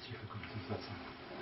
Tiefe Konzentration.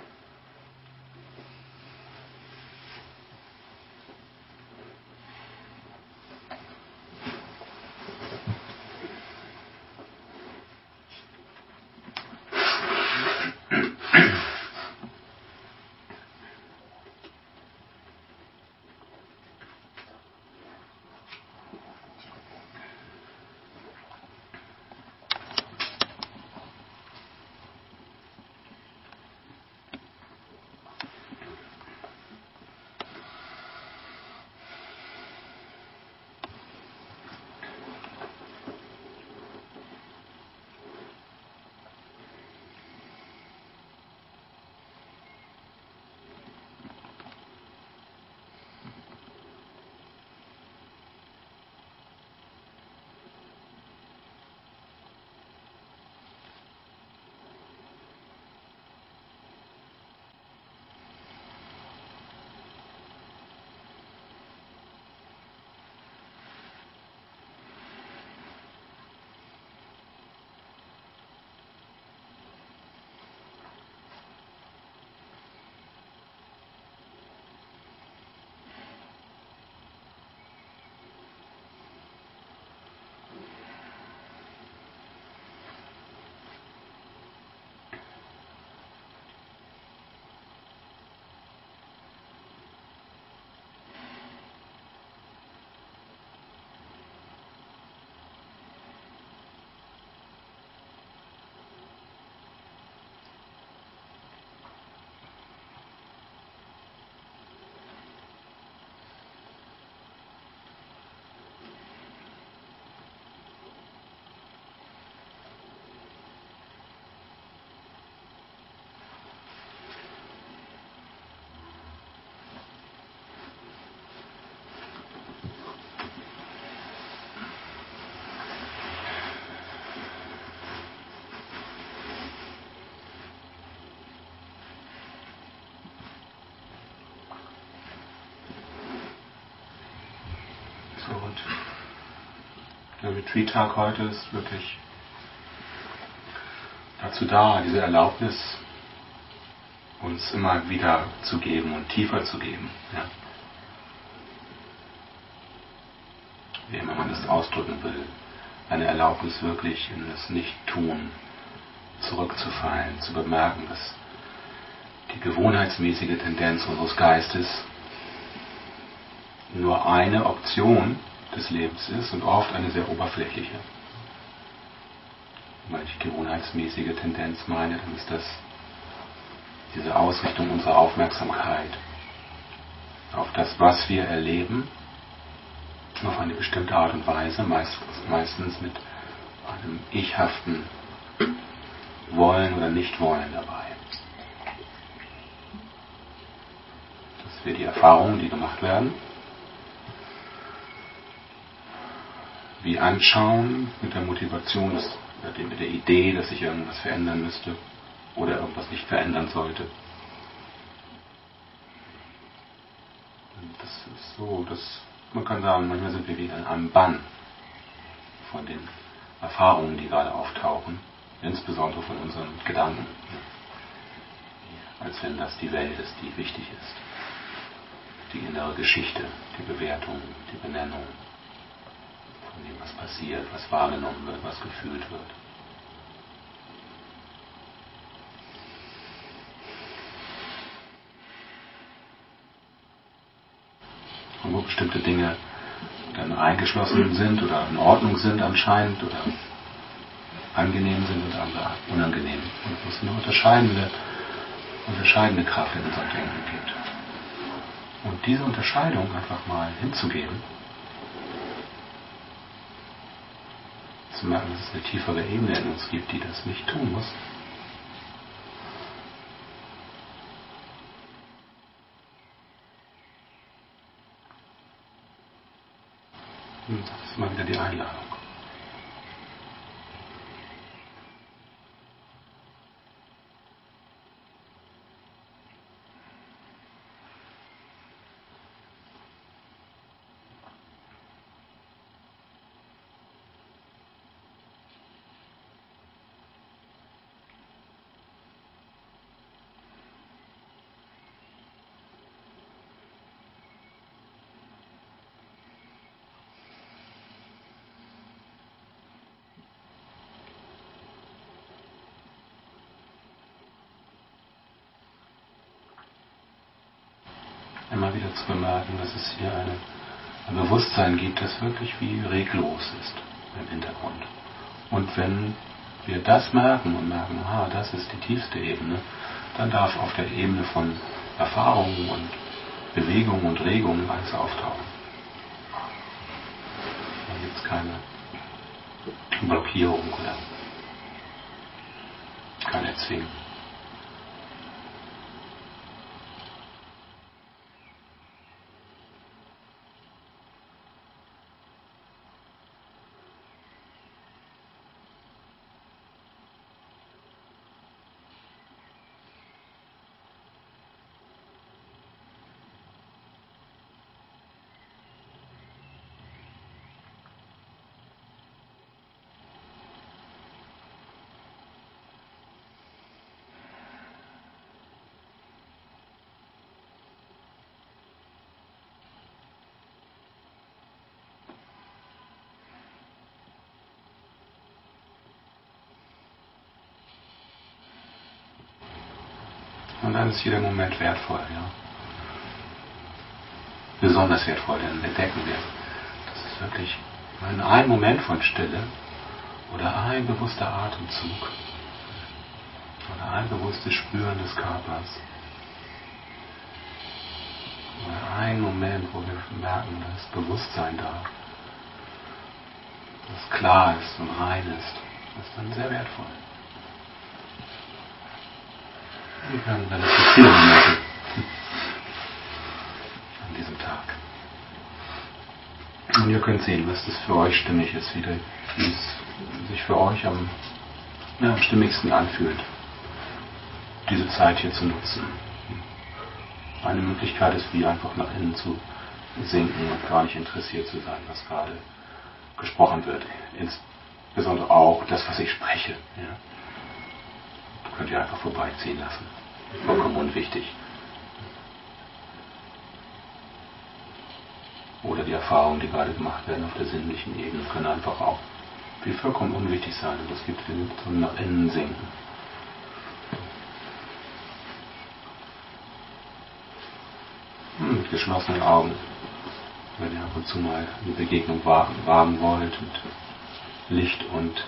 Und der Retreat-Tag heute ist wirklich dazu da, diese Erlaubnis uns immer wieder zu geben und tiefer zu geben. Ja. Wie immer man das ausdrücken will. Eine Erlaubnis wirklich in das Nicht-Tun zurückzufallen, zu bemerken, dass die gewohnheitsmäßige Tendenz unseres Geistes nur eine Option des Lebens ist und oft eine sehr oberflächliche. Wenn ich gewohnheitsmäßige Tendenz meine, dann ist das diese Ausrichtung unserer Aufmerksamkeit auf das, was wir erleben, auf eine bestimmte Art und Weise, meistens mit einem ichhaften Wollen oder Nicht-Wollen dabei. Dass wir die Erfahrungen, die gemacht werden, wie anschauen mit der Motivation, mit der Idee, dass sich irgendwas verändern müsste oder irgendwas nicht verändern sollte. Und das ist so, dass man kann sagen, manchmal sind wir wie in einem Bann von den Erfahrungen, die gerade auftauchen, insbesondere von unseren Gedanken. Als wenn das die Welt ist, die wichtig ist. Die innere Geschichte, die Bewertung, die Benennung von dem, was passiert, was wahrgenommen wird, was gefühlt wird. Und wo bestimmte Dinge dann eingeschlossen sind oder in Ordnung sind anscheinend oder angenehm sind und andere unangenehm. Und wo es eine unterscheidende Kraft in unserem Denken gibt. Und diese Unterscheidung einfach mal hinzugeben, zu merken, dass es eine tiefere Ebene in uns gibt, die das nicht tun muss. Und das ist mal wieder die Einladung. immer wieder zu bemerken, dass es hier ein Bewusstsein gibt, das wirklich wie reglos ist im Hintergrund. Und wenn wir das merken und merken, aha, das ist die tiefste Ebene, dann darf auf der Ebene von Erfahrungen und Bewegungen und Regungen alles auftauchen. Dann gibt es keine Blockierung oder kein Erzwingen. Und dann ist jeder Moment wertvoll, ja. Besonders wertvoll, denn entdecken wir, das ist wirklich ein Moment von Stille oder ein bewusster Atemzug oder ein bewusstes Spüren des Körpers oder ein Moment, wo wir merken, da ist Bewusstsein da, das klar ist und rein ist, das ist dann sehr wertvoll. Wir haben relativ viele Momente an diesem Tag. Und ihr könnt sehen, was das für euch stimmig ist, wie es sich für euch am stimmigsten anfühlt, diese Zeit hier zu nutzen. Eine Möglichkeit ist, wie einfach nach innen zu sinken und gar nicht interessiert zu sein, was gerade gesprochen wird. Insbesondere auch das, was ich spreche. Ja. Könnt ihr einfach vorbeiziehen lassen. Vollkommen unwichtig. Oder die Erfahrungen, die gerade gemacht werden auf der sinnlichen Ebene, können einfach auch wie vollkommen unwichtig sein. Und das gibt so ein nach innen sinken. Mit geschlossenen Augen, wenn ihr ab und zu mal eine Begegnung wagen wollt mit Licht und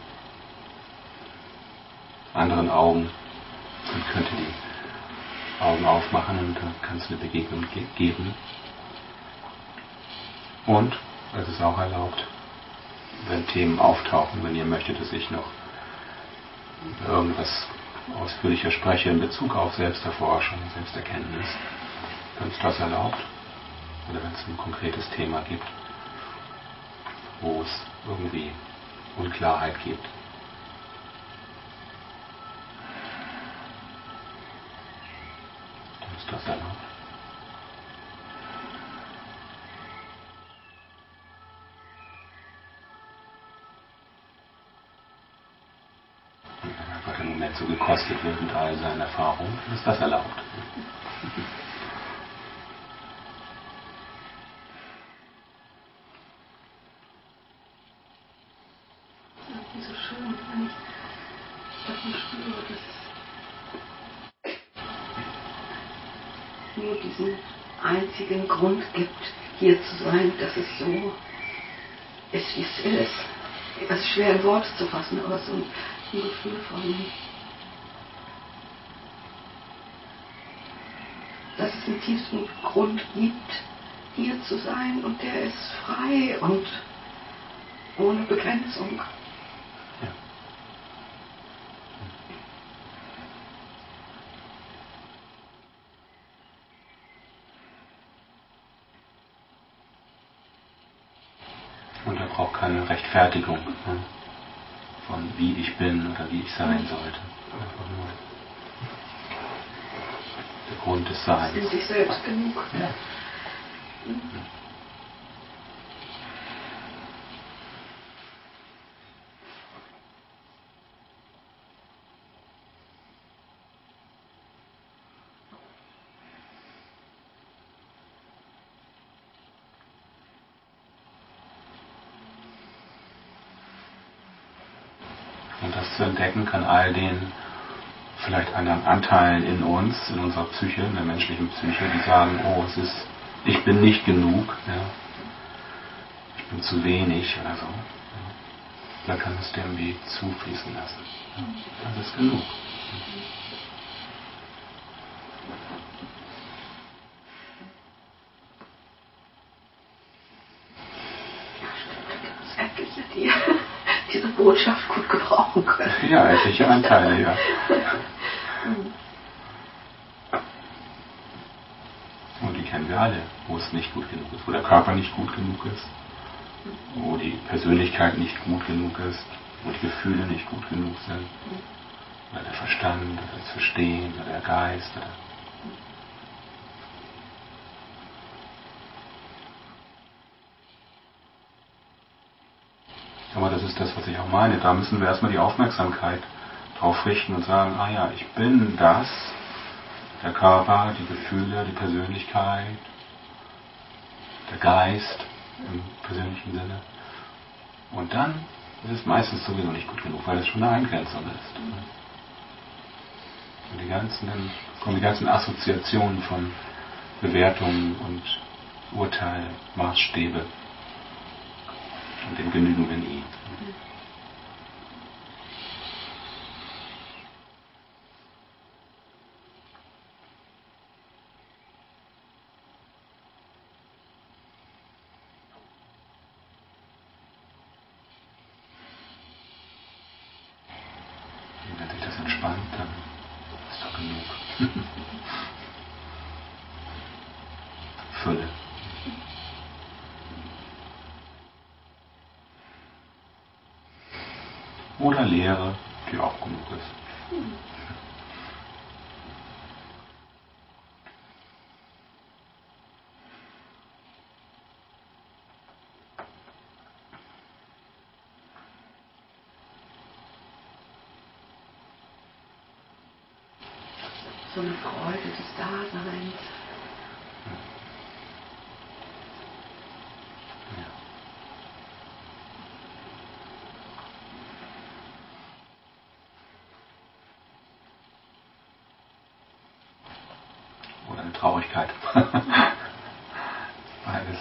anderen Augen, dann könnt ihr die Augen aufmachen und dann kann es eine Begegnung geben. Und, es ist auch erlaubt, wenn Themen auftauchen, wenn ihr möchtet, dass ich noch irgendwas ausführlicher spreche in Bezug auf Selbsterforschung, Selbsterkenntnis, dann ist das erlaubt. Oder wenn es ein konkretes Thema gibt, wo es irgendwie Unklarheit gibt. Dann ist das erlaubt. Und wenn einfach der Moment so gekostet wird mit all seinen Erfahrungen, dann ist das erlaubt. So schön, wenn ich davon spüre, dass es nur diesen einzigen Grund gibt, hier zu sein, dass es so ist, wie es ist. Es ist schwer in Worte zu fassen, aber so ein Gefühl von, dass es einen tiefsten Grund gibt, hier zu sein, und der ist frei und ohne Begrenzung. Ja. Und er braucht keine Rechtfertigung von wie ich bin oder wie ich sein sollte. Einfach nur der Grund des Seins. In sich selbst genug. Ja. Und das zu entdecken kann all den vielleicht anderen Anteilen in uns, in unserer Psyche, in der menschlichen Psyche, die sagen, oh, ich bin nicht genug, ja. Ich bin zu wenig oder so. Ja. Da kann es dem wie zufließen lassen. Ja. Das ist genug. Etliche, die diese Botschaft gut gebrauchen können. Ja, etliche Anteile, ja. Und die kennen wir alle, wo es nicht gut genug ist, wo der Körper nicht gut genug ist, wo die Persönlichkeit nicht gut genug ist, wo die Gefühle nicht gut genug sind, oder der Verstand, oder das Verstehen, oder der Geist. Oder aber das ist das, was ich auch meine. Da müssen wir erstmal die Aufmerksamkeit drauf richten und sagen, ah ja, ich bin das, der Körper, die Gefühle, die Persönlichkeit, der Geist im persönlichen Sinne. Und dann ist es meistens sowieso nicht gut genug, weil es schon eine Eingrenzung ist. Und dann kommen die ganzen Assoziationen von Bewertungen und Urteile, Maßstäbe. Und dem genügen wir nie. Und wenn sich das entspannt, dann ist doch genug. Fülle. Oder Leere, die auch genug ist. So eine Freude des Daseins. Oder eine Traurigkeit. Beides.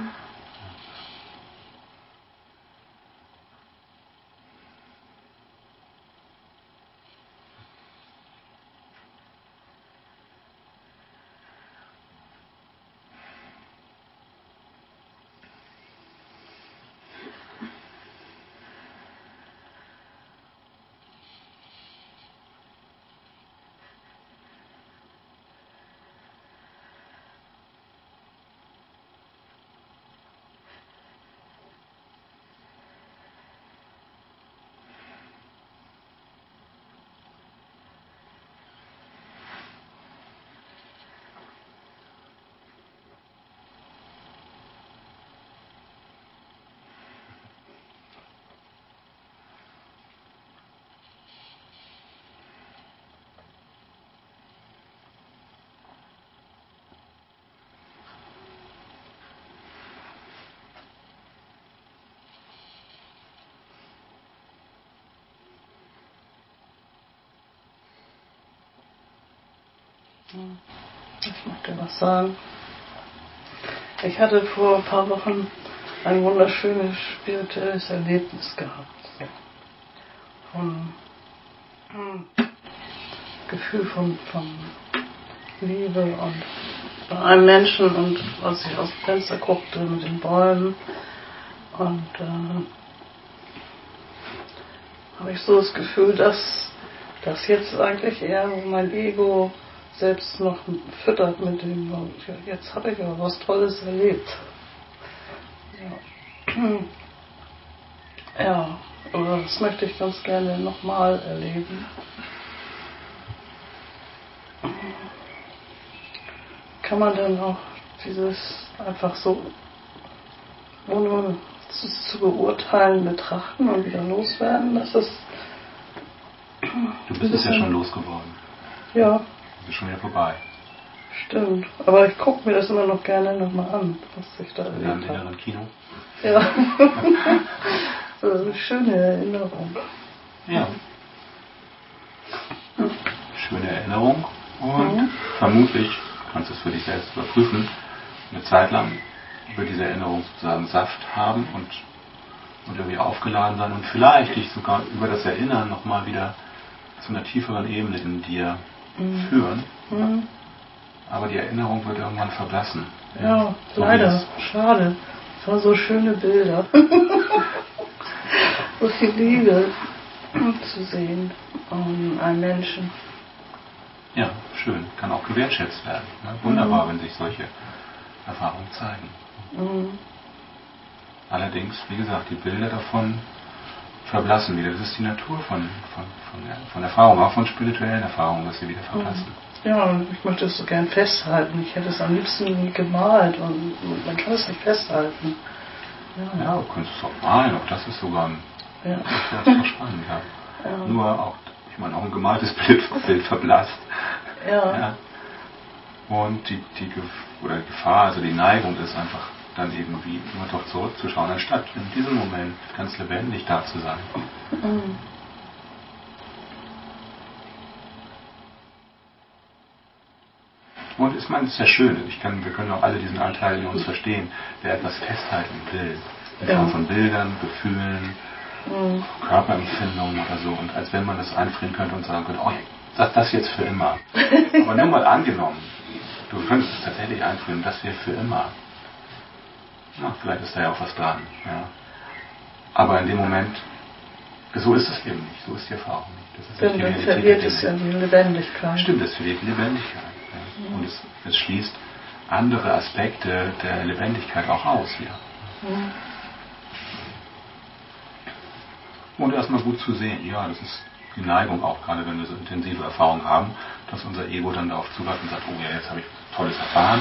Ich möchte was sagen. Ich hatte vor ein paar Wochen ein wunderschönes spirituelles Erlebnis gehabt. Von Gefühl von Liebe und bei einem Menschen, und als ich aus dem Fenster guckte mit den Bäumen, und habe ich so das Gefühl, dass das jetzt eigentlich eher mein Ego selbst noch füttert mit dem, jetzt habe ich aber was Tolles erlebt. Ja, aber das möchte ich ganz gerne nochmal erleben. Kann man dann auch dieses einfach so ohne zu beurteilen, betrachten und wieder loswerden? Das ist Du bist es ja schon losgeworden. Ja. Das ist schon wieder vorbei. Stimmt. Aber ich gucke mir das immer noch gerne nochmal an, was ich da In erlebt deinem inneren Kino. Ja. So eine schöne Erinnerung. Ja. Erinnerung und vermutlich, kannst du es für dich selbst überprüfen, eine Zeit lang wird diese Erinnerung sozusagen Saft haben und irgendwie aufgeladen sein und vielleicht dich sogar über das Erinnern nochmal wieder zu einer tieferen Ebene in dir führen. Aber die Erinnerung wird irgendwann verblassen. Ja, so leider. Schade. Es waren so schöne Bilder. So viel Liebe zu sehen an einem Menschen. Ja, schön. Kann auch gewertschätzt werden. Ne? Wunderbar, wenn sich solche Erfahrungen zeigen. Allerdings, wie gesagt, die Bilder davon verblassen wieder. Das ist die Natur von Erfahrungen, auch von spirituellen Erfahrungen, dass sie wieder verblassen. Ja, und ich möchte es so gern festhalten. Ich hätte es am liebsten gemalt und man kann es nicht festhalten. Ja, du könntest es auch malen, auch das ist sogar das ist doch spannend. Ja. Nur auch, ich meine, auch ein gemaltes Bild verblasst. Ja. Und die Gefahr, also die Neigung ist einfach dann irgendwie immer doch zurückzuschauen, anstatt in diesem Moment ganz lebendig da zu sein. Und ich meine, es ist ja schön, wir können auch alle diesen Anteil in uns verstehen, der etwas festhalten will. In Form von Bildern, Gefühlen, Körperempfindungen oder so. Und als wenn man das einfrieren könnte und sagen könnte, oh, sag das jetzt für immer. Aber nur mal angenommen, du könntest es tatsächlich einfrieren, das wäre für immer. Na, vielleicht ist da ja auch was dran. Ja. Aber in dem Moment, so ist es eben nicht, so ist die Erfahrung nicht. Das ist Denn dann verliert es ja die Lebendigkeit. Stimmt, es verliert die Lebendigkeit. Ja. Und es schließt andere Aspekte der Lebendigkeit auch aus. Ja. Und erstmal gut zu sehen, ja, das ist die Neigung auch, gerade wenn wir so intensive Erfahrungen haben, dass unser Ego dann darauf zugreift und sagt, oh ja, jetzt habe ich Tolles erfahren.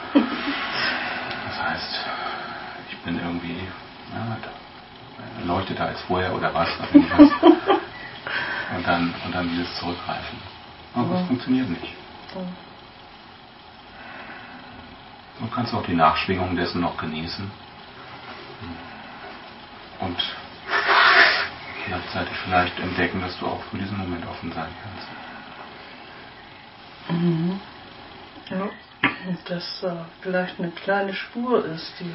Das heißt, ich bin irgendwie leuchteter als vorher oder was. Und dann dieses Zurückgreifen. Aber das funktioniert nicht. Du kannst auch die Nachschwingung dessen noch genießen. Und gleichzeitig vielleicht entdecken, dass du auch für diesen Moment offen sein kannst. Ja, und dass vielleicht eine kleine Spur ist, die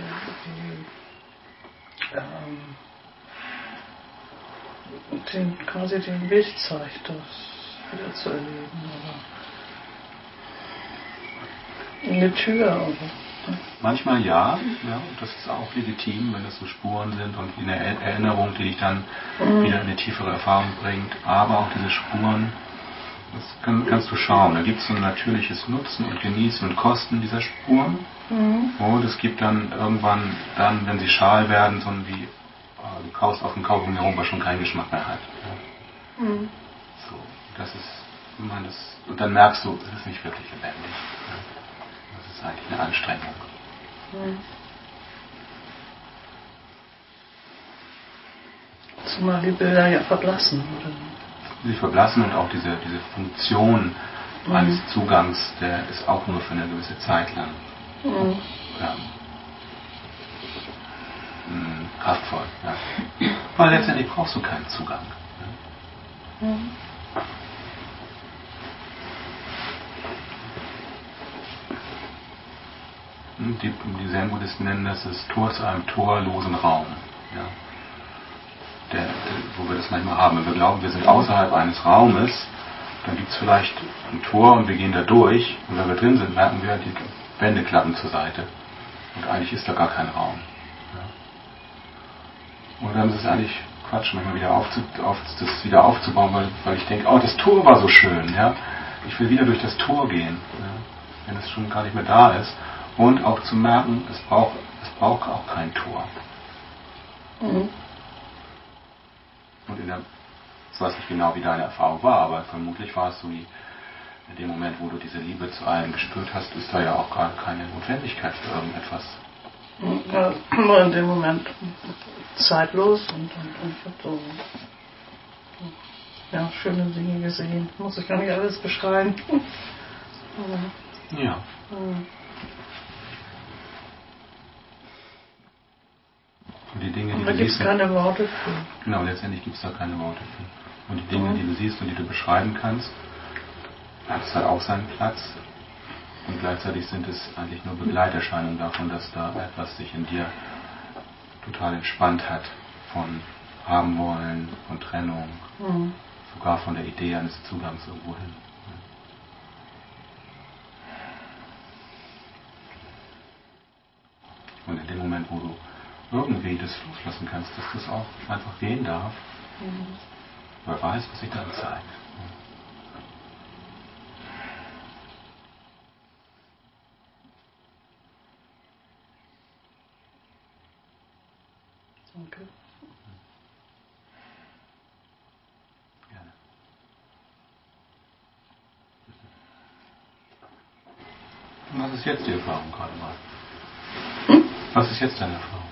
quasi den Weg zeigt, das wieder zu erleben. Oder eine Tür. Oder. Manchmal ja, und das ist auch legitim, wenn das so Spuren sind und eine Erinnerung, die dich dann wieder in eine tiefere Erfahrung bringt. Aber auch diese Spuren, das kannst du schauen. Da gibt es so ein natürliches Nutzen und Genießen und Kosten dieser Spuren. Und es gibt dann irgendwann, wenn sie schal werden, so ein wie du kaust auf dem Kaugummi herum, was schon keinen Geschmack mehr hat. So, das ist, und dann merkst du, es ist nicht wirklich lebendig. Das ist eigentlich eine Anstrengung. Zumal die Bilder ja verblassen, oder? Sie verblassen und auch diese Funktion eines Zugangs, der ist auch nur für eine gewisse Zeit lang kraftvoll. Ja. Aber letztendlich brauchst du keinen Zugang. Ja. Die Zen-Buddhisten nennen das Tor zu einem torlosen Raum. Ja. Wo wir das manchmal haben. Wenn wir glauben, wir sind außerhalb eines Raumes, dann gibt es vielleicht ein Tor und wir gehen da durch. Und wenn wir drin sind, merken wir, die Wände klappen zur Seite. Und eigentlich ist da gar kein Raum. Ja. Und dann ist es eigentlich Quatsch, manchmal das wieder aufzubauen, weil ich denke, oh, das Tor war so schön. Ja. Ich will wieder durch das Tor gehen, ja, wenn es schon gar nicht mehr da ist. Und auch zu merken, es braucht auch kein Tor. Und ich weiß nicht genau, wie deine Erfahrung war, aber vermutlich war es so wie in dem Moment, wo du diese Liebe zu allen gespürt hast, ist da ja auch gar keine Notwendigkeit für irgendetwas. Ja, nur in dem Moment zeitlos und ich habe so schöne Dinge gesehen. Muss ich gar nicht alles beschreiben. Ja. Und die Dinge, die da gibt es keine Worte für. Genau, letztendlich gibt es da keine Worte für. Und die Dinge, die du siehst und die du beschreiben kannst, hat es halt auch seinen Platz. Und gleichzeitig sind es eigentlich nur Begleiterscheinungen davon, dass da etwas sich in dir total entspannt hat. Von haben wollen, von Trennung, sogar von der Idee eines Zugangs irgendwo hin. Und in dem Moment, wo du irgendwie das loslassen kannst, dass das auch einfach gehen darf, wer weiß, was sich dann zeigt. Danke. Gerne. Und was ist jetzt die Erfahrung gerade mal? Was ist jetzt deine Erfahrung?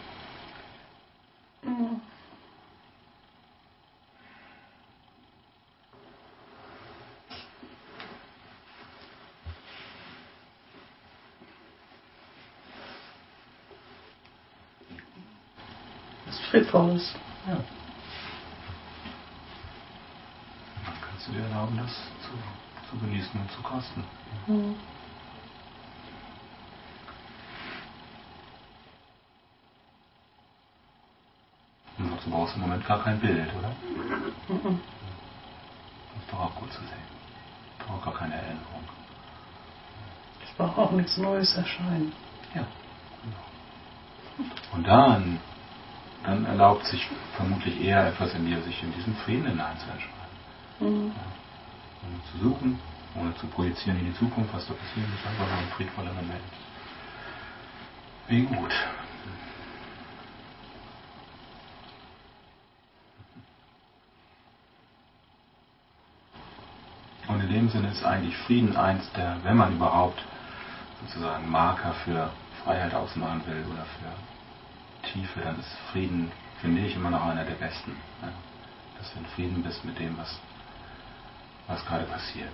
Was Friedvolles. Ja. Dann kannst du dir erlauben, das zu genießen und zu kosten. Und dazu brauchst du im Moment gar kein Bild, oder? Das ist doch auch gut zu sehen. Du brauchst gar keine Erinnerung. Es braucht auch nichts Neues erscheinen. Ja, genau. Und dann erlaubt sich vermutlich eher etwas in dir, sich in diesen Frieden hinein zu entscheiden. Ja. Ohne zu suchen, ohne zu projizieren in die Zukunft, was da passieren ist, einfach nur ein friedvoller Moment. Wie gut. Und in dem Sinne ist eigentlich Frieden eins der, wenn man überhaupt sozusagen Marker für Freiheit ausmachen will oder für Tiefe, dann ist Frieden, finde ich, immer noch einer der besten. Ja. Dass du in Frieden bist mit dem, was gerade passiert.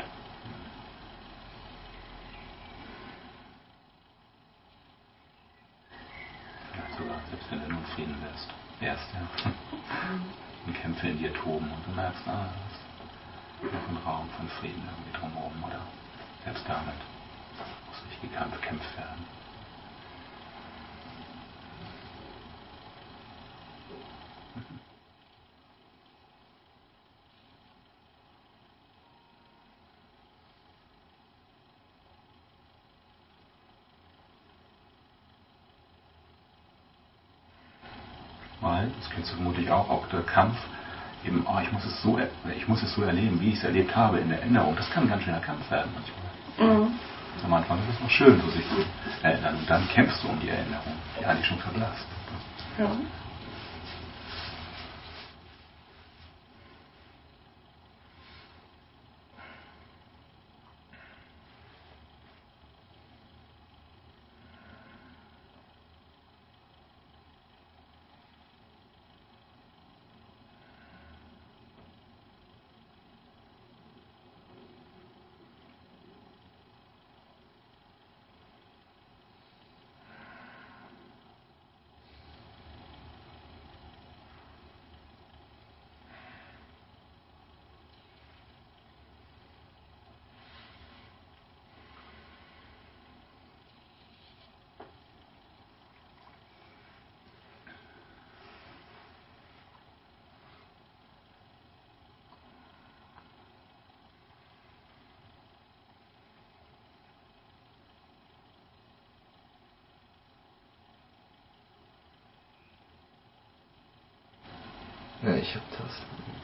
Vielleicht sogar, selbst wenn du nur in Frieden wirst. Erst, ja. Und Kämpfe in dir toben und du merkst, das ist noch ein Raum von Frieden irgendwie drumherum, oder selbst damit muss nicht gekämpft werden. Weil, das kennst du vermutlich auch der Kampf, eben, ich muss es so erleben, wie ich es erlebt habe in der Erinnerung. Das kann ein ganz schöner Kampf werden manchmal. Am Anfang ist es noch schön, so sich zu erinnern. Und dann kämpfst du um die Erinnerung, die eigentlich schon verblasst. Ja. Ja, ich habe das.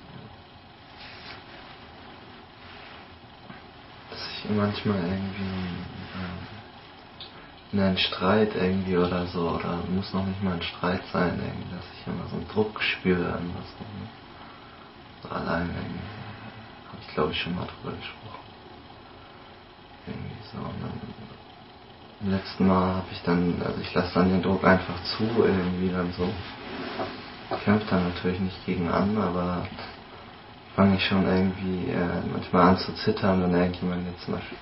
Dass ich manchmal irgendwie in einen Streit irgendwie oder so, oder muss noch nicht mal ein Streit sein, irgendwie, dass ich immer so einen Druck spüre an was. So allein irgendwie. Habe ich glaube ich schon mal drüber gesprochen. Irgendwie so. Und dann, beim letzten Mal habe ich dann, also ich lasse dann den Druck einfach zu, irgendwie dann so. Ich kämpfe dann natürlich nicht gegen an, aber fange ich schon irgendwie manchmal an zu zittern, wenn irgendjemand jetzt zum Beispiel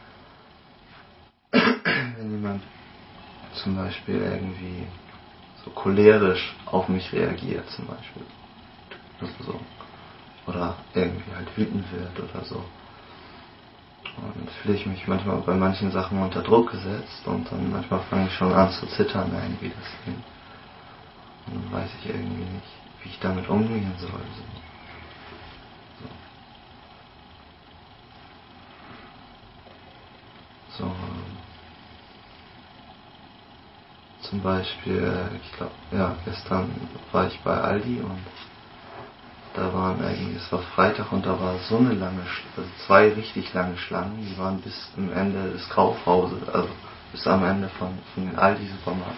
wenn jemand zum Beispiel irgendwie so cholerisch auf mich reagiert zum Beispiel. Also so. Oder irgendwie halt wütend wird oder so. Und fühle ich mich manchmal bei manchen Sachen unter Druck gesetzt und dann manchmal fange ich schon an zu zittern irgendwie deswegen. Und dann weiß ich irgendwie nicht, wie ich damit umgehen soll. So. Zum Beispiel, ich glaube, ja, gestern war ich bei Aldi und da waren eigentlich, es war Freitag und da war so eine lange, also 2 richtig lange Schlangen, die waren bis zum Ende des Kaufhauses, also bis am Ende von den Aldi-Supermarkt.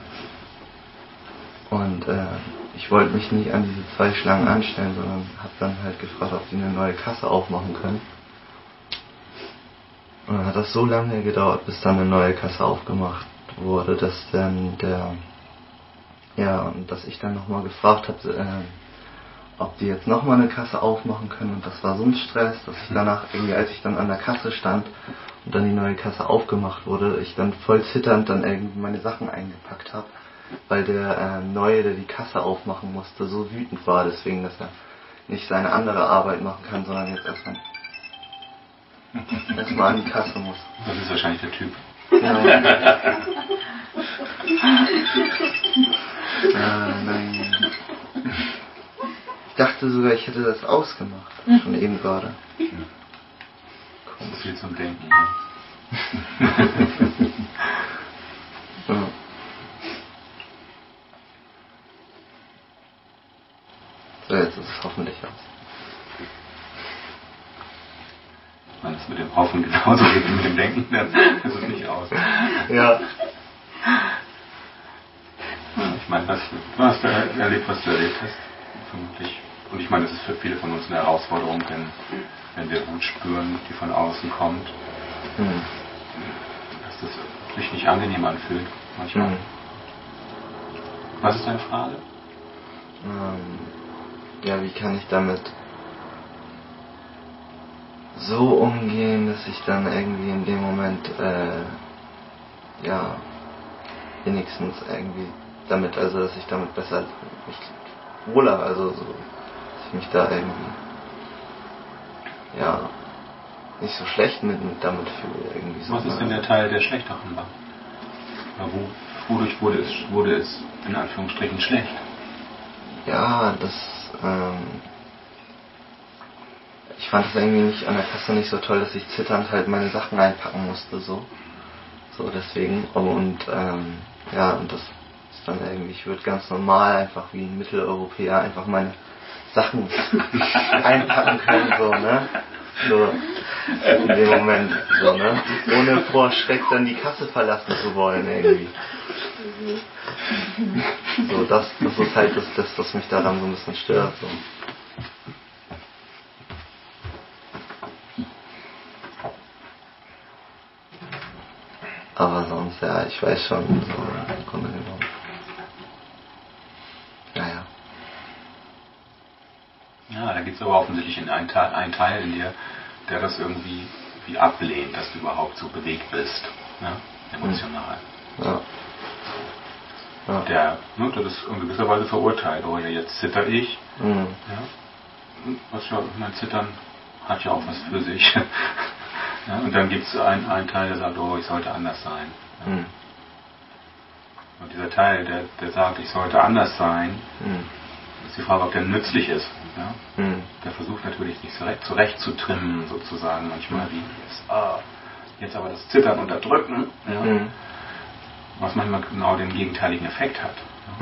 Und ich wollte mich nicht an diese 2 Schlangen anstellen, sondern habe dann halt gefragt, ob die eine neue Kasse aufmachen können. Und dann hat das so lange gedauert, bis dann eine neue Kasse aufgemacht wurde, dass dann dass ich dann nochmal gefragt habe, ob die jetzt nochmal eine Kasse aufmachen können, und das war so ein Stress, dass ich danach irgendwie, als ich dann an der Kasse stand und dann die neue Kasse aufgemacht wurde, ich dann voll zitternd dann irgendwie meine Sachen eingepackt habe, weil der Neue, der die Kasse aufmachen musste, so wütend war deswegen, dass er nicht seine andere Arbeit machen kann, sondern jetzt erstmal an die Kasse muss. Das ist wahrscheinlich der Typ. Genau. Nein. Ich dachte sogar, ich hätte das ausgemacht. Schon eben gerade. Das ist viel zum Denken. Ja. So, jetzt ist es hoffentlich aus. Wenn es mit dem Hoffen genauso geht wie mit dem Denken, dann ist es nicht aus. Ja. Ich meine, du hast erlebt, was du erlebt hast. Vermutlich. Und ich meine, das ist für viele von uns eine Herausforderung, wenn wir Wut spüren, die von außen kommt, dass das sich nicht angenehm anfühlt manchmal. Was ist deine Frage? Ja, wie kann ich damit so umgehen, dass ich dann irgendwie in dem Moment wenigstens irgendwie damit, also dass ich damit besser mich wohler, also so, dass ich mich da irgendwie nicht so schlecht damit fühle irgendwie so. Was ist denn der Teil, der schlecht daran war? Oder wodurch wurde es in Anführungsstrichen schlecht? Ja, ich fand es irgendwie nicht an der Kasse nicht so toll, dass ich zitternd halt meine Sachen einpacken musste, so deswegen, und das ist dann irgendwie, ich würde ganz normal einfach wie ein Mitteleuropäer einfach meine Sachen einpacken können, so, ne, so, in dem Moment, so, ne, ohne vor Schreck dann die Kasse verlassen zu wollen, irgendwie. So, das ist halt das, was mich daran so ein bisschen stört, so. Aber sonst, ja, ich weiß schon, so im Grunde genommen. Ja, da gibt es aber offensichtlich einen Teil in dir, der das irgendwie wie ablehnt, dass du überhaupt so bewegt bist, ne? Emotional. Ja. Der das in gewisser Weise verurteilt. Oh ja, jetzt zitter ich. Ja. Was ja, mein Zittern hat ja auch was für sich. Ja, und dann gibt es einen Teil, der sagt, oh, ich sollte anders sein. Ja. Und dieser Teil, der sagt, ich sollte anders sein, ist die Frage, ob der nützlich ist. Ja? Der versucht natürlich, sich zurecht zu trimmen, sozusagen, manchmal wie jetzt aber das Zittern unterdrücken, ja? Was manchmal genau den gegenteiligen Effekt hat.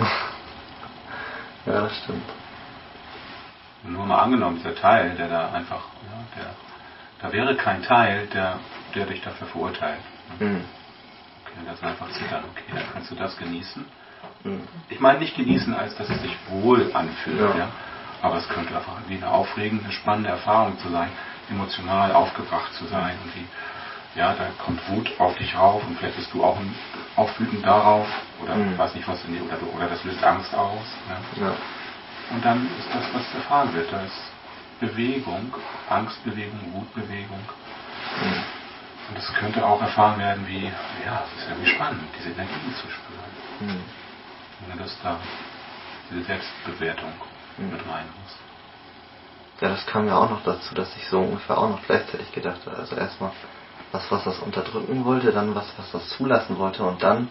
Ja, das stimmt. Und nur mal angenommen, dieser Teil, der da einfach, da wäre kein Teil, der dich dafür verurteilt. Okay, das ist einfach Zittern, okay, dann kannst du das genießen. Ich meine nicht genießen, als dass es sich wohl anfühlt, ja. Aber es könnte einfach wie eine aufregende, spannende Erfahrung zu sein, emotional aufgebracht zu sein und da kommt Wut auf dich rauf und vielleicht bist du auch wütend darauf oder weiß nicht was in dir oder das löst Angst aus. Ja. Und dann ist das, was erfahren wird, da ist Bewegung, Angstbewegung, Wutbewegung. Und es könnte auch erfahren werden wie, es ist irgendwie spannend, diese Energien zu spüren. Ohne dass da diese Selbstbewertung mit rein muss. Ja, das kam ja auch noch dazu, dass ich so ungefähr auch noch gleichzeitig gedacht habe. Also erstmal was das unterdrücken wollte, dann was das zulassen wollte und dann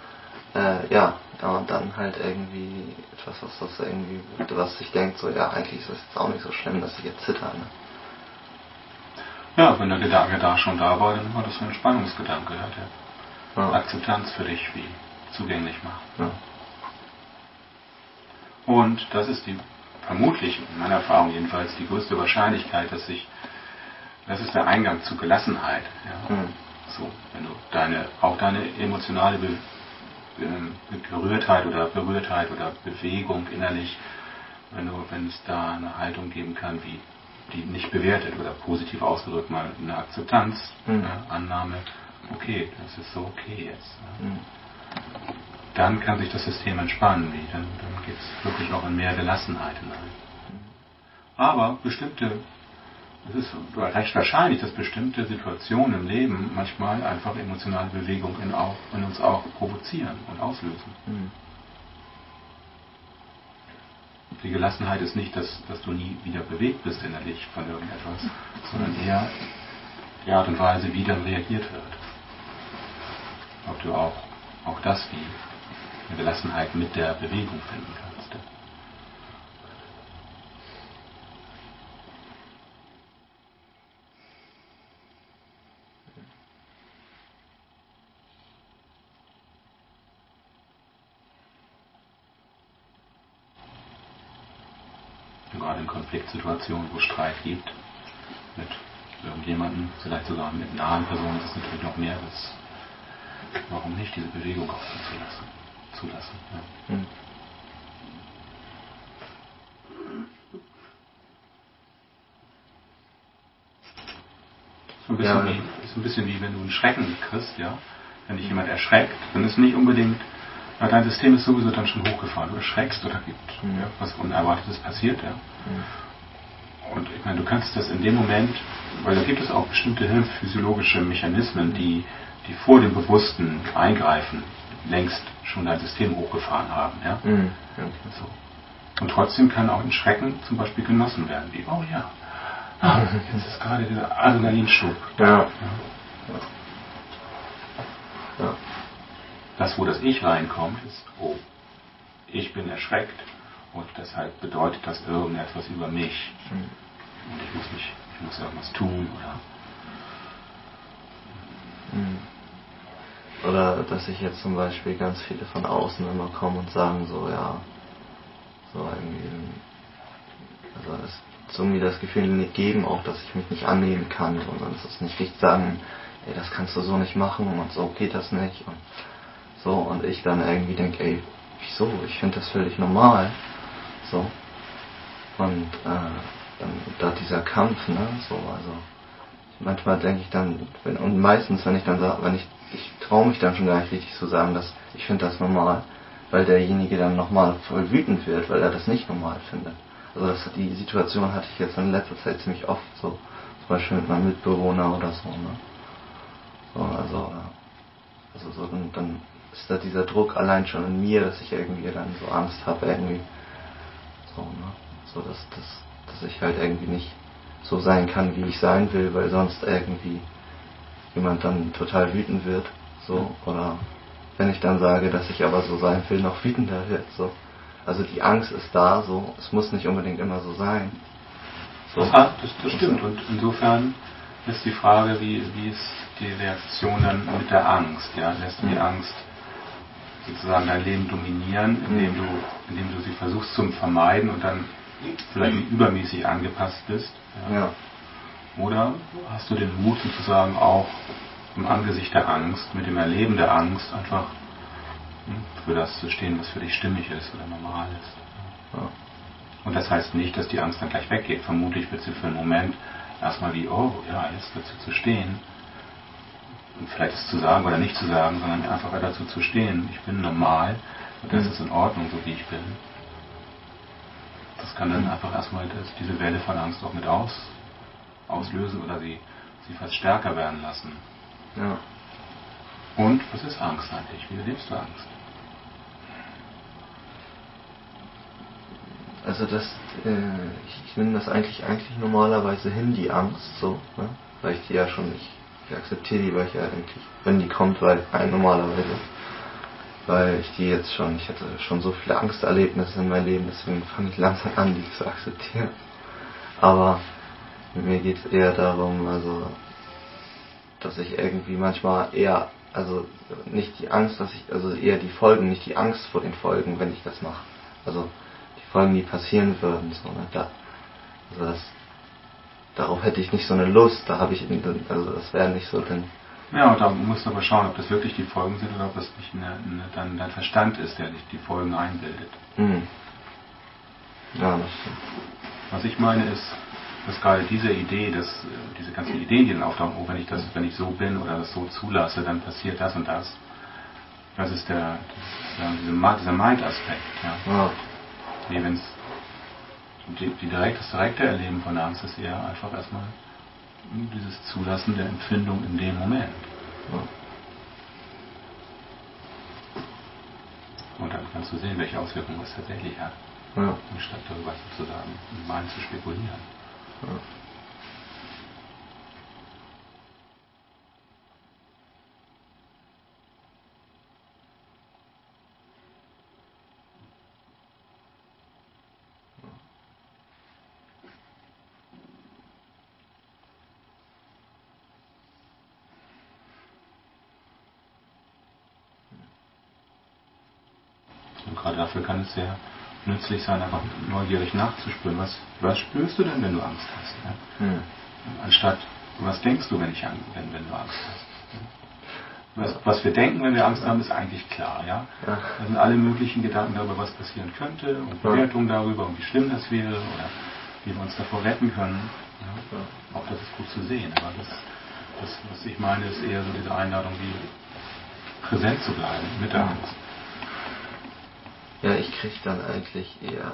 und dann halt irgendwie etwas, was sich denkt, so ja, eigentlich ist das jetzt auch nicht so schlimm, dass ich jetzt zitter. Ne? Ja, wenn der Gedanke da schon da war, dann war das ein Entspannungsgedanke, der Akzeptanz für dich wie zugänglich macht. Ja. Und das ist vermutlich, in meiner Erfahrung jedenfalls, die größte Wahrscheinlichkeit, das ist der Eingang zu Gelassenheit. Ja? So, wenn du auch deine emotionale Gerührtheit oder Bewegung innerlich, wenn es da eine Haltung geben kann, wie die nicht bewertet oder positiv ausgedrückt mal eine Akzeptanz, Annahme, okay, das ist so okay jetzt. Dann kann sich das System entspannen, dann geht es wirklich auch in mehr Gelassenheit hinein. Aber es ist recht wahrscheinlich, dass bestimmte Situationen im Leben manchmal einfach emotionale Bewegung in uns auch provozieren und auslösen. Die Gelassenheit ist nicht, dass du nie wieder bewegt bist innerlich von irgendetwas, sondern eher die Art und Weise, wie dann reagiert wird. Ob du auch das wie eine Gelassenheit mit der Bewegung finden kannst. Gerade in Konfliktsituationen, wo es Streit gibt, mit irgendjemandem, vielleicht sogar mit nahen Personen, ist es natürlich noch mehr, warum nicht diese Bewegung auch zulassen. Ja. Ist ein bisschen wie wenn du einen Schrecken kriegst, ja. Wenn dich jemand erschreckt, dann ist nicht unbedingt, dein System ist sowieso dann schon hochgefahren. Du erschreckst oder gibt was Unerwartetes passiert, ja. Und ich meine, du kannst das in dem Moment, weil da gibt es auch bestimmte hirnphysiologische Mechanismen, die vor dem bewussten Eingreifen längst schon dein System hochgefahren haben, ja. So. Und trotzdem kann auch ein Schrecken zum Beispiel genossen werden, wie, oh ja, jetzt ist gerade dieser Adrenalinschub. Ja. Das, wo das Ich reinkommt, ist, oh, ich bin erschreckt und deshalb bedeutet das irgendetwas über mich. Und ich muss irgendwas tun, Oder dass ich jetzt zum Beispiel ganz viele von außen immer kommen und sagen so, ja, so irgendwie, also es ist irgendwie das Gefühl nicht geben, auch dass ich mich nicht annehmen kann, sondern es ist nicht richtig sagen, ey, das kannst du so nicht machen und so geht das nicht und so, und ich dann irgendwie denke, ey, wieso, ich finde das völlig normal, so, und dann da dieser Kampf, ne, so, also manchmal denke ich dann, und meistens, wenn ich dann sage, ich traue mich dann schon gar nicht richtig zu sagen, dass ich finde das normal, weil derjenige dann nochmal voll wütend wird, weil er das nicht normal findet. Also die Situation hatte ich jetzt in letzter Zeit ziemlich oft, so zum Beispiel mit meinem Mitbewohner oder so, ne. So, also so, dann ist da dieser Druck allein schon in mir, dass ich irgendwie dann so Angst habe, irgendwie so, ne, so dass ich halt irgendwie nicht so sein kann, wie ich sein will, weil sonst irgendwie jemand dann total wütend wird, so, oder wenn ich dann sage, dass ich aber so sein will, noch wütender wird, so. Also die Angst ist da, so, es muss nicht unbedingt immer so sein. So. Das stimmt, und insofern ist die Frage, wie ist die Reaktion dann mit der Angst, ja, lässt du die Angst sozusagen dein Leben dominieren, indem du sie versuchst zu vermeiden und dann vielleicht übermäßig angepasst bist. Ja. Oder hast du den Mut sozusagen auch im Angesicht der Angst, mit dem Erleben der Angst einfach für das zu stehen, was für dich stimmig ist oder normal ist. Ja. Und das heißt nicht, dass die Angst dann gleich weggeht. Vermutlich wird sie für einen Moment erstmal wie, oh ja, jetzt dazu zu stehen. Und vielleicht es zu sagen oder nicht zu sagen, sondern einfach dazu zu stehen. Ich bin normal und das ist in Ordnung, so wie ich bin. Das kann dann einfach erstmal diese Welle von Angst auch mit auslösen oder sie fast stärker werden lassen. Ja. Und was ist Angst eigentlich? Wie erlebst du Angst? Also ich nehme das eigentlich normalerweise hin, die Angst, so, ne? Weil ich die ja schon nicht, ich akzeptiere die, weil ich ja eigentlich, wenn die kommt, normalerweise, weil ich hatte schon so viele Angsterlebnisse in meinem Leben, deswegen fange ich langsam an, die zu akzeptieren. Aber mir geht es eher darum, also, dass ich irgendwie manchmal eher, also nicht die Angst, also eher die Folgen, nicht die Angst vor den Folgen, wenn ich das mache. Also die Folgen, die passieren würden, so, ne, darauf hätte ich nicht so eine Lust, also das wäre nicht so denn. Ja, und da musst du aber schauen, ob das wirklich die Folgen sind oder ob das nicht dann dein Verstand ist, der nicht die Folgen einbildet. Mhm. Ja, das stimmt. Was ich meine ist, dass gerade diese Idee, diese ganzen Ideen, die dann auftauchen, wenn ich so bin oder das so zulasse, dann passiert das und das. Das ist dieser Mind-Aspekt. Ja. Nee, das direkte Erleben von Angst ist eher einfach erstmal dieses Zulassen der Empfindung in dem Moment. Ja. Und dann kannst du sehen, welche Auswirkungen das tatsächlich hat. Ja. Anstatt darüber sozusagen im Mind zu spekulieren. Ja. Und gerade dafür kann es sehr nützlich sein, einfach neugierig nachzuspüren. Was spürst du denn, wenn du Angst hast? Ja? Anstatt, was denkst du, wenn du Angst hast? Was wir denken, wenn wir Angst haben, ist eigentlich klar. Ja? Ja. Das sind alle möglichen Gedanken darüber, was passieren könnte und Bewertungen darüber und wie schlimm das wäre oder wie wir uns davor retten können. Ja? Auch das ist gut zu sehen. Aber das, was ich meine, ist eher so diese Einladung, wie präsent zu bleiben mit der Angst. Ja, ich krieg dann eigentlich eher,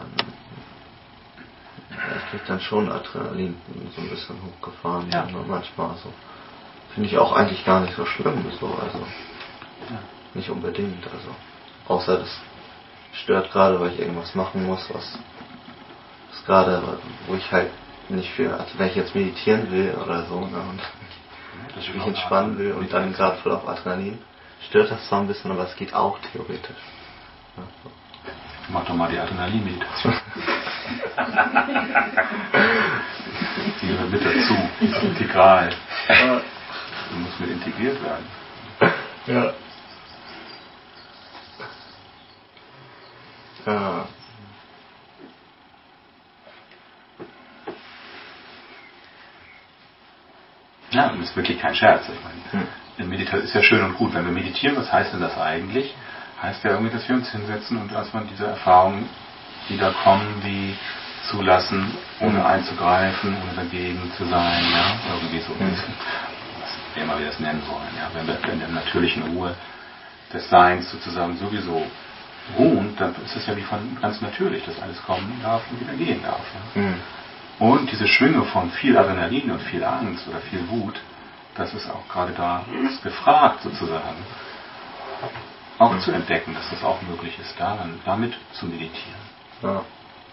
ich krieg dann schon Adrenalin so ein bisschen hochgefahren, ja. Manchmal so. Finde ich auch eigentlich gar nicht so schlimm, so, also nicht unbedingt, also außer das stört gerade, weil ich irgendwas machen muss, was gerade, wo ich halt nicht für, also wenn ich jetzt meditieren will oder so, ne, und mich entspannen will und dann gerade voll auf Adrenalin, stört das zwar ein bisschen, aber es geht auch theoretisch. Ja, so. Mach doch mal die Adrenalin-Meditation. Die gehört mit dazu. Die ist integral. Die muss mit integriert werden. Ja. Ja. Ja, das ist wirklich kein Scherz. Ich meine, Meditation ist ja schön und gut. Wenn wir meditieren, was heißt denn das eigentlich? Heißt ja irgendwie, dass wir uns hinsetzen und erstmal diese Erfahrungen, die da kommen, wie zulassen, ohne einzugreifen, ohne dagegen zu sein, ja, irgendwie so, was immer wir das nennen wollen, ja, wenn wir in der natürlichen Ruhe des Seins sozusagen sowieso ruhen, dann ist es ja wie von ganz natürlich, dass alles kommen darf und wieder gehen darf. Ja. Und diese Schwinge von viel Adrenalin und viel Angst oder viel Wut, das ist auch gerade da ist gefragt sozusagen, auch zu entdecken, dass das auch möglich ist, damit zu meditieren. Ja.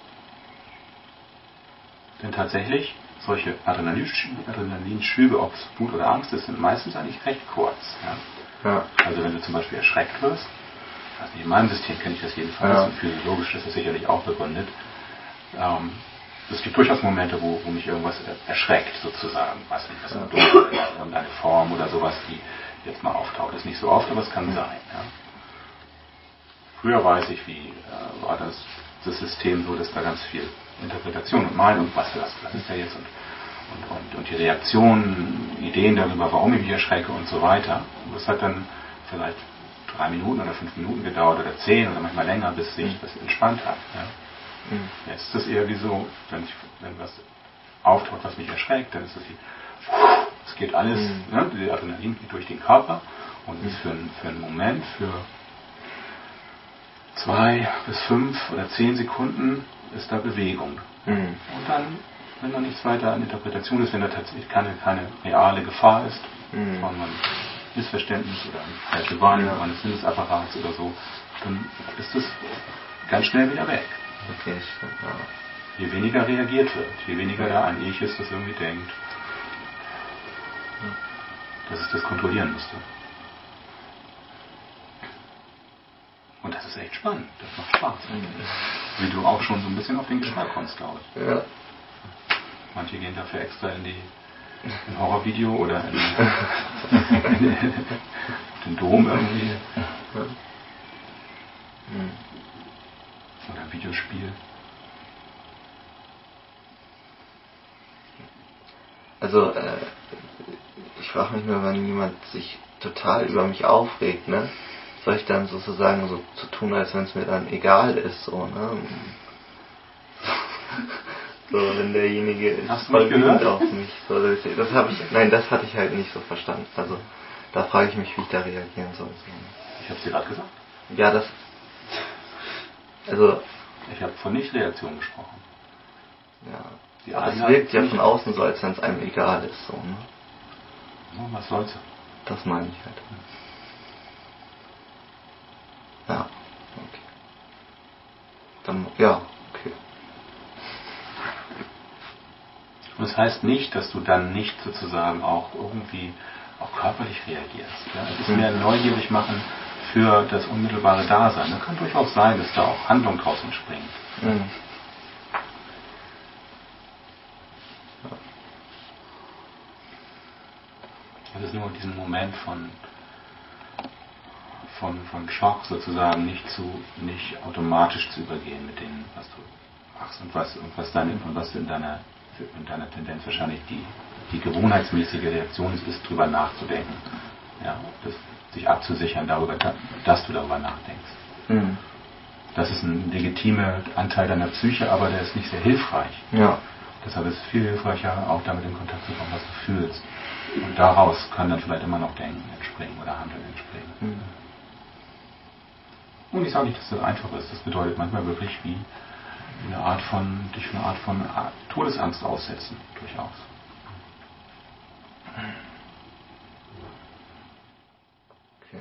Denn tatsächlich, solche Adrenalinschübe, ob es Wut oder Angst ist, sind meistens eigentlich recht kurz. Ja? Ja. Also wenn du zum Beispiel erschreckt wirst, also in meinem System kenne ich das jedenfalls, und physiologisch ist das sicherlich auch begründet, es gibt durchaus Momente, wo mich irgendwas erschreckt, sozusagen. Ich weiß nicht, was im Dunkeln, irgendeine Form oder sowas, die jetzt mal auftaucht. Das ist nicht so oft, aber es kann sein. Ja? Früher weiß ich, wie war das System so, dass da ganz viel Interpretation und Meinung, was ist da jetzt und die Reaktionen, Ideen darüber, warum ich mich erschrecke und so weiter. Und das hat dann vielleicht 3 Minuten oder 5 Minuten gedauert oder 10 oder manchmal länger, bis sich das entspannt hat. Ja? Jetzt ist das eher wie so, wenn was auftaucht, was mich erschreckt, dann ist es es geht alles, ne, die Adrenalin geht durch den Körper und ist für einen Moment, für 2 bis 5 oder 10 Sekunden ist da Bewegung. Und dann, wenn da nichts weiter an Interpretation ist, wenn da tatsächlich keine reale Gefahr ist, von einem Missverständnis oder eine falsche Wahrnehmung eines Sinnesapparats oder so, dann ist es ganz schnell wieder weg. Okay, stimmt, ja. Je weniger reagiert wird, je weniger da ein Ich ist, das irgendwie denkt, dass es das kontrollieren müsste. Und das ist echt spannend, das macht Spaß. Wie du auch schon so ein bisschen auf den Geschmack kommst, glaube ich. Ja. Manche gehen dafür extra in ein Horrorvideo oder in den Dom irgendwie. Oder ein Videospiel. Also, ich frage mich nur, wenn jemand sich total über mich aufregt, ne? Soll ich dann sozusagen so zu tun, als wenn es mir dann egal ist, so, ne? So, wenn derjenige ist Hast du voll mich gehört? wütend auf mich. So, das hatte ich halt nicht so verstanden. Also, da frage ich mich, wie ich da reagieren soll. So. Ich habe es dir gerade gesagt. Ja, also, ich habe von Nicht-Reaktion gesprochen. Ja. Aber es wirkt ja von außen so, als wenn es einem egal ist, so, ne? Ja, was soll's? Das meine ich halt. Ja, okay. Dann, ja, okay. Und das heißt nicht, dass du dann nicht sozusagen auch irgendwie auch körperlich reagierst. Ja? Es ist mehr neugierig machen für das unmittelbare Dasein. Da kann durchaus sein, dass da auch Handlung draus entspringt. Mhm. Das ist nur diesen Moment von Schock sozusagen nicht automatisch zu übergehen mit dem, was du machst und was in deiner Tendenz wahrscheinlich die gewohnheitsmäßige Reaktion ist drüber nachzudenken. Ja, sich abzusichern darüber, dass du darüber nachdenkst. Mhm. Das ist ein legitimer Anteil deiner Psyche, aber der ist nicht sehr hilfreich. Ja. Deshalb ist es viel hilfreicher, auch damit in Kontakt zu kommen, was du fühlst. Und daraus kann dann vielleicht immer noch Denken entspringen oder Handeln entspringen. Mhm. Und ich sage nicht, dass das einfach ist. Das bedeutet manchmal wirklich dich für eine Art von Todesangst aussetzen, durchaus. Okay.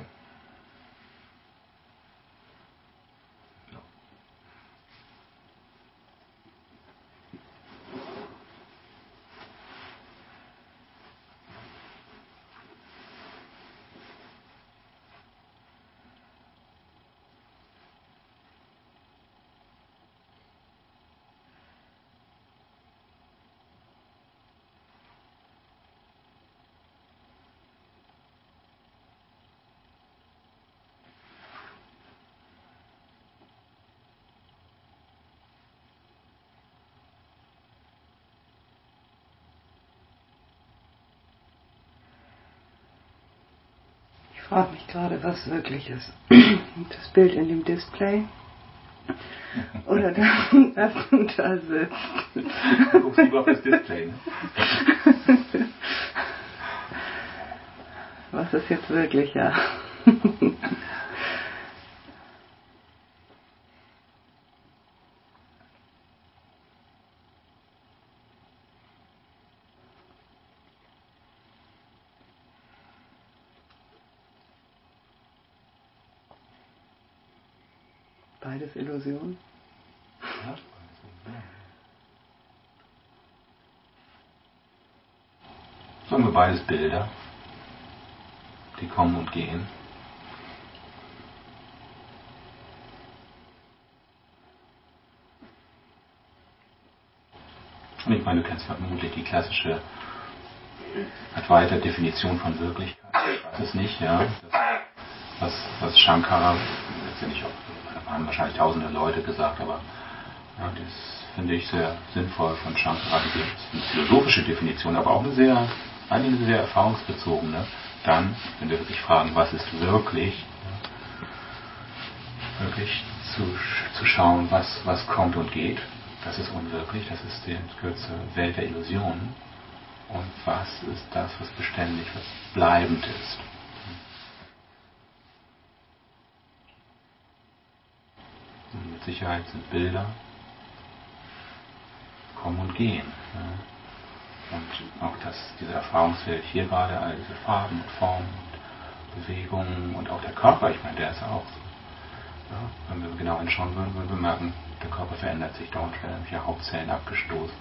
Ich frage mich gerade, was wirklich ist. Das Bild in dem Display oder das du da sitzt. Du guckst lieber auf das Display, ne? Was ist jetzt wirklich, ja? Beides Illusion. Ja. Sagen wir beides Bilder, die kommen und gehen. Und ich meine, du kennst vermutlich die klassische Advaita-Definition von Wirklichkeit. Ich weiß es nicht, ja. Was Shankara, letztendlich haben wahrscheinlich tausende Leute gesagt, aber ja, das finde ich sehr sinnvoll von Shankara. Das ist eine philosophische Definition, aber auch eine sehr erfahrungsbezogene. Dann, wenn wir wirklich fragen, was ist wirklich, ja, wirklich zu schauen, was kommt und geht. Das ist unwirklich, das ist die kurze Welt der Illusionen. Und was ist das, was beständig, was bleibend ist. Und mit Sicherheit sind Bilder kommen und gehen. Ja. Und auch diese Erfahrungswelt hier gerade, all diese Farben und Formen und Bewegungen und auch der Körper, ich meine, der ist auch so Ja, wenn wir genau hinschauen würden, würden wir merken, der Körper verändert sich, dauernd werden irgendwelche Hauptzellen abgestoßen,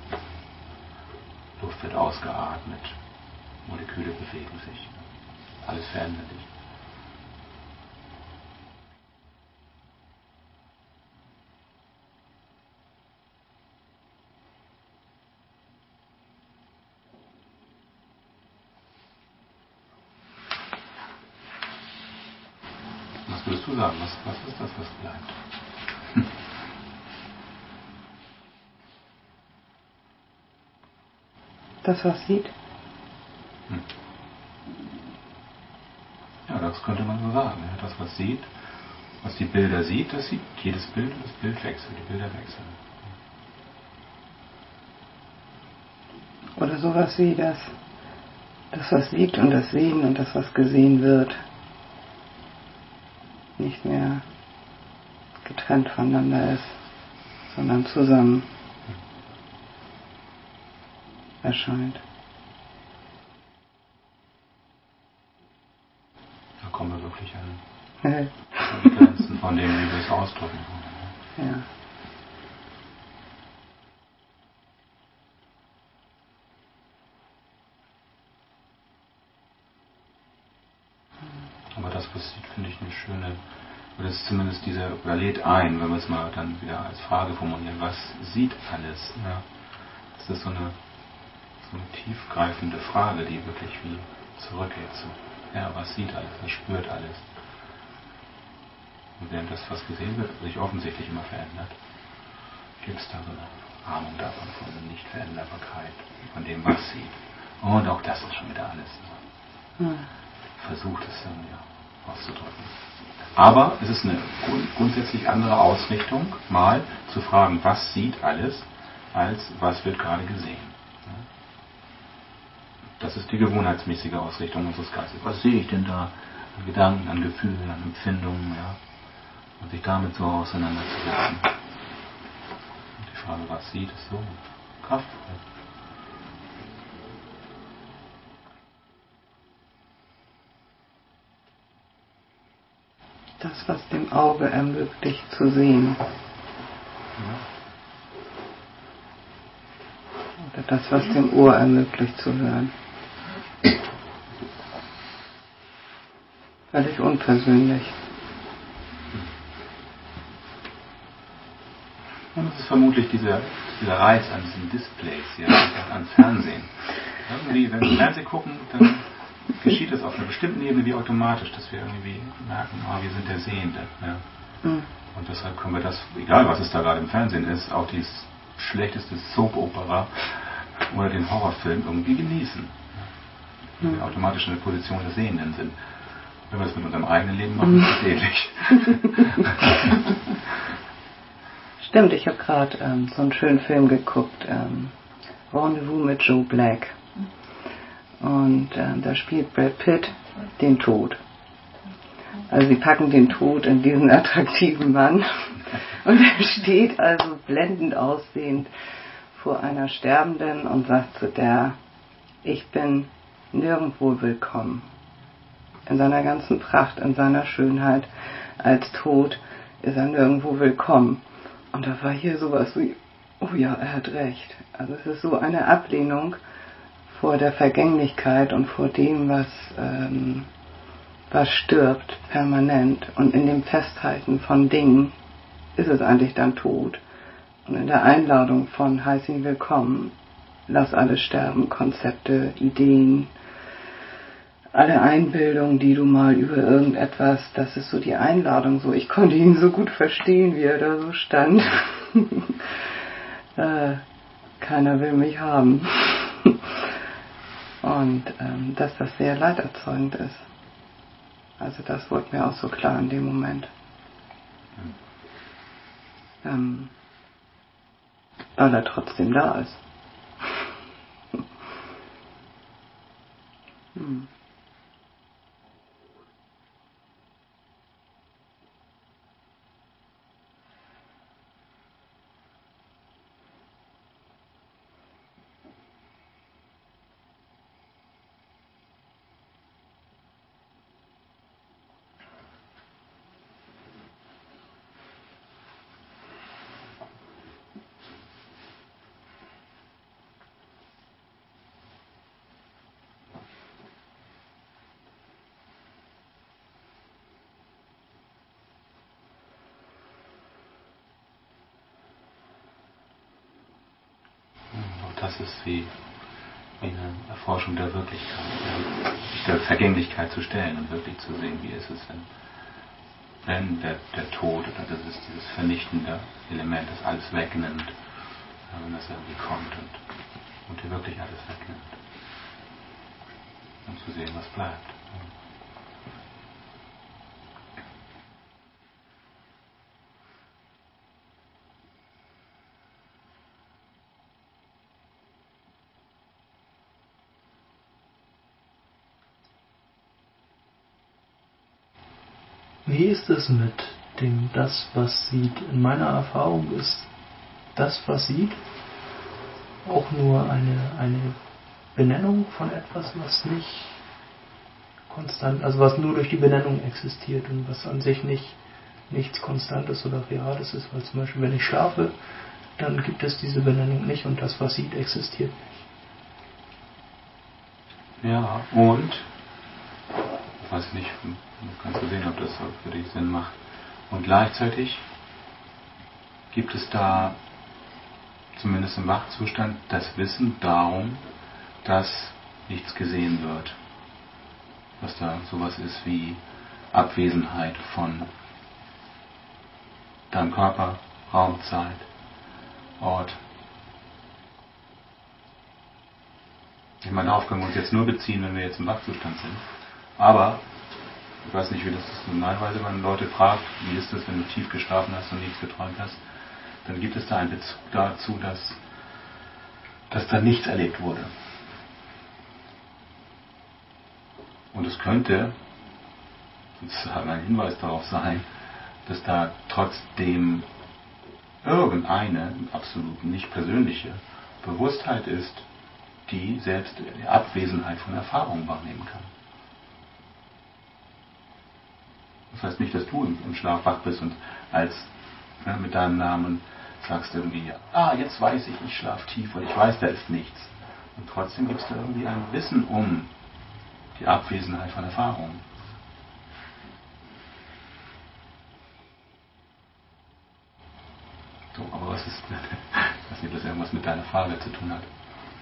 Luft wird ausgeatmet, Moleküle bewegen sich, alles verändert sich. Was würdest du sagen? Was ist das, was bleibt? Das, was sieht. Ja, das könnte man so sagen. Ja, das, was sieht, was die Bilder sieht, das sieht jedes Bild und das Bild wechselt, die Bilder wechseln. Oder sowas wie das, was sieht und das Sehen und das, was gesehen wird, nicht mehr getrennt voneinander ist, sondern zusammen erscheint. Da kommen wir wirklich an Ja. die Grenzen von dem, wie wir es ausdrücken wollen. Ja. Aber das, was sieht, finde ich eine schöne, oder das ist zumindest oder lädt ein, wenn wir es mal dann wieder als Frage formulieren, was sieht alles? Ja? Das ist so eine tiefgreifende Frage, die wirklich wie zurückgeht zu, ja, was sieht alles, was spürt alles? Und während das, was gesehen wird, sich offensichtlich immer verändert, gibt es da so eine Ahnung davon, von der Nichtveränderbarkeit, von dem, was sieht. Und auch das ist schon wieder alles. Versucht es dann ja auszudrücken. Aber es ist eine grundsätzlich andere Ausrichtung, mal zu fragen, was sieht alles, als was wird gerade gesehen. Das ist die gewohnheitsmäßige Ausrichtung unseres Geistes. Was sehe ich denn da an Gedanken, an Gefühlen, an Empfindungen, ja? Und sich damit so auseinanderzusetzen. Und die Frage, was sieht, ist so kraftvoll. Das, was dem Auge ermöglicht zu sehen. Oder das, was dem Ohr ermöglicht zu hören. Völlig unpersönlich. Und das ist vermutlich dieser Reiz an diesen Displays, ja, an Fernsehen. Irgendwie, wenn wir Fernsehen gucken, dann geschieht es auf einer bestimmten Ebene wie automatisch, dass wir irgendwie merken, wir sind der Sehende. Ja. Und deshalb können wir das, egal was es da gerade im Fernsehen ist, auch die schlechteste Soap-Opera oder den Horrorfilm irgendwie genießen. Weil wir automatisch in der Position des Sehenden sind. Wenn wir es mit unserem eigenen Leben machen, ist es ähnlich. Stimmt, ich habe gerade so einen schönen Film geguckt, Rendezvous mit Joe Black. Und da spielt Brad Pitt den Tod. Also sie packen den Tod in diesen attraktiven Mann und er steht also blendend aussehend vor einer Sterbenden und sagt zu der, ich bin nirgendwo willkommen. In seiner ganzen Pracht, in seiner Schönheit, als Tod ist er nirgendwo willkommen. Und da war hier sowas wie, oh ja, er hat recht. Also es ist so eine Ablehnung vor der Vergänglichkeit und vor dem, was stirbt, permanent. Und in dem Festhalten von Dingen ist es eigentlich dann tot. Und in der Einladung von heiß ihn willkommen, lass alles sterben, Konzepte, Ideen, alle Einbildungen, die du mal über irgendetwas, das ist so die Einladung, so ich konnte ihn so gut verstehen, wie er da so stand. Keiner will mich haben. Und dass das sehr leiderzeugend ist. Also das wurde mir auch so klar in dem Moment. Weil er trotzdem da ist. es ist wie eine Erforschung der Wirklichkeit, sich der Vergänglichkeit zu stellen und wirklich zu sehen, wie ist es, wenn der Tod oder das ist dieses vernichtende Element, das alles wegnimmt, wenn das irgendwie kommt und dir wirklich alles wegnimmt. Um zu sehen, was bleibt. Wie ist es mit dem das, was sieht? In meiner Erfahrung ist das, was sieht, auch nur eine Benennung von etwas, was nicht konstant, also was nur durch die Benennung existiert und was an sich nichts Konstantes oder Reales ist, weil zum Beispiel, wenn ich schlafe, dann gibt es diese Benennung nicht und das, was sieht, existiert nicht. Ja, und ich weiß nicht, kannst du sehen, ob das für dich Sinn macht. Und gleichzeitig gibt es da, zumindest im Wachzustand, das Wissen darum, dass nichts gesehen wird. Dass da sowas ist wie Abwesenheit von deinem Körper, Raum, Zeit, Ort. Ich meine, darauf können wir uns jetzt nur beziehen, wenn wir jetzt im Wachzustand sind. Aber ich weiß nicht, wie das ist normalerweise, wenn man Leute fragt, wie ist das, wenn du tief geschlafen hast und nichts geträumt hast, dann gibt es da einen Bezug dazu, dass da nichts erlebt wurde. Und es könnte sozusagen ein Hinweis darauf sein, dass da trotzdem irgendeine absolut nicht persönliche Bewusstheit ist, die selbst die Abwesenheit von Erfahrungen wahrnehmen kann. Das heißt nicht, dass du im Schlaf wach bist und mit deinem Namen sagst irgendwie, jetzt weiß ich schlafe tief und ich weiß, da ist nichts. Und trotzdem gibt es da irgendwie ein Wissen um die Abwesenheit von Erfahrungen. So, aber was ist, ich weiß nicht, ob das irgendwas mit deiner Frage zu tun hat.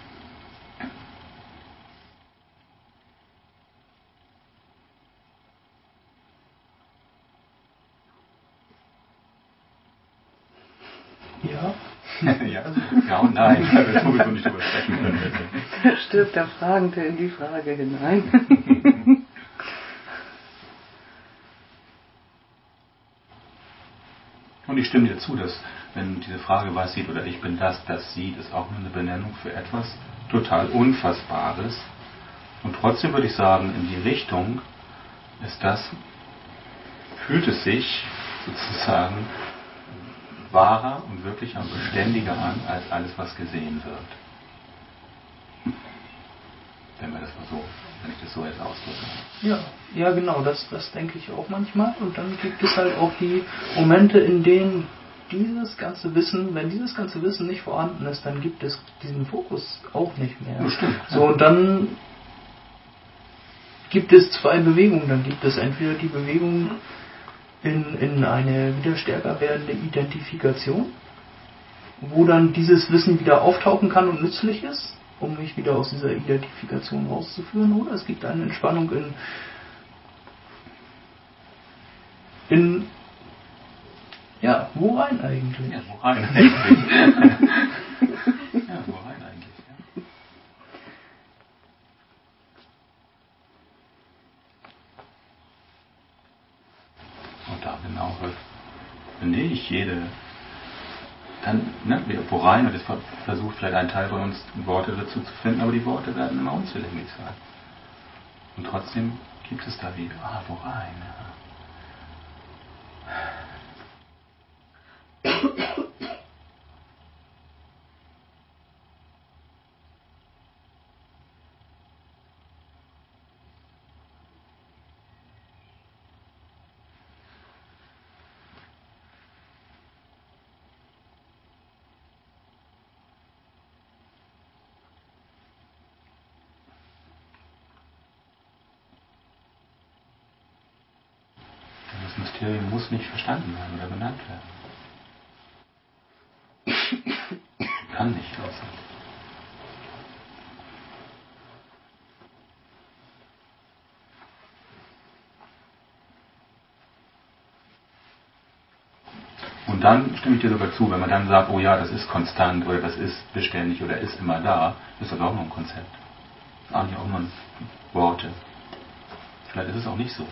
Ja. ja und nein, da wird sowieso nicht drüber sprechen können. Da stirbt der Fragende in die Frage hinein. Und ich stimme dir zu, dass wenn diese Frage, was sieht oder ich bin das sieht, ist auch nur eine Benennung für etwas total Unfassbares. Und trotzdem würde ich sagen, in die Richtung fühlt es sich sozusagen wahrer und wirklicher und beständiger an, als alles, was gesehen wird. Wenn ich das so jetzt ausdrücke. Ja, genau, das denke ich auch manchmal. Und dann gibt es halt auch die Momente, in denen dieses ganze Wissen, wenn dieses ganze Wissen nicht vorhanden ist, dann gibt es diesen Fokus auch nicht mehr. Ja, stimmt. So, und dann gibt es zwei Bewegungen. Dann gibt es entweder die Bewegung in eine wieder stärker werdende Identifikation, wo dann dieses Wissen wieder auftauchen kann und nützlich ist, um mich wieder aus dieser Identifikation rauszuführen, oder es gibt eine Entspannung wo rein eigentlich? Ja, wo rein eigentlich? Ja. Und da genau finde ich wo rein, und das versucht vielleicht ein Teil von uns Worte dazu zu finden, aber die Worte werden immer unzulänglich sein. Und trotzdem gibt es da wie, wo rein? Ja. Das Mysterium muss nicht verstanden werden oder benannt werden. Kann nicht. Also. Und dann stimme ich dir sogar zu, wenn man dann sagt, oh ja, das ist konstant oder das ist beständig oder ist immer da, ist das auch nur ein Konzept. Das ist eigentlich auch nur Worte. Vielleicht ist es auch nicht so.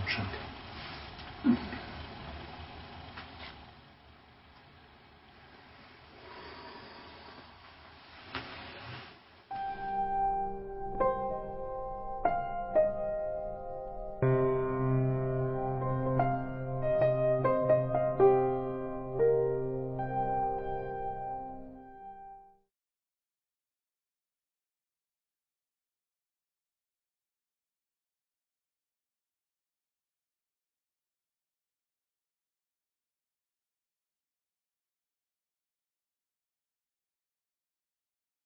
Shanti.